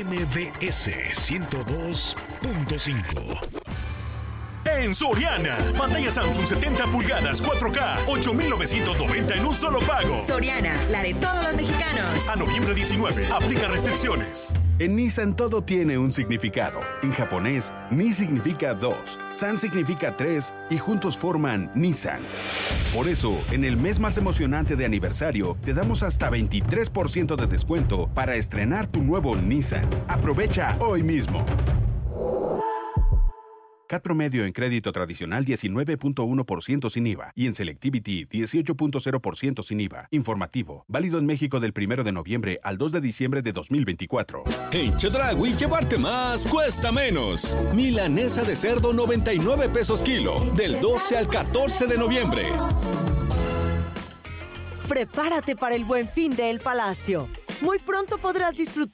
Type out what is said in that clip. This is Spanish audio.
MBS 102.5. En Soriana, pantalla Samsung 70 pulgadas 4K, 8,990 en un solo pago. Soriana, la de todos los mexicanos. A noviembre 19, aplica restricciones. En Nissan todo tiene un significado. En japonés, Ni significa 2, San significa 3 y juntos forman Nissan. Por eso, en el mes más emocionante de aniversario, te damos hasta 23% de descuento para estrenar tu nuevo Nissan. Aprovecha hoy mismo. CAT promedio en crédito tradicional 19.1% sin IVA y en Selectivity 18.0% sin IVA. Informativo. Válido en México del 1 de noviembre al 2 de diciembre de 2024. En Chedraui, llevarte más cuesta menos. Milanesa de cerdo 99 pesos kilo, del 12 al 14 de noviembre. Prepárate para el Buen Fin de El Palacio. Muy pronto podrás disfrutar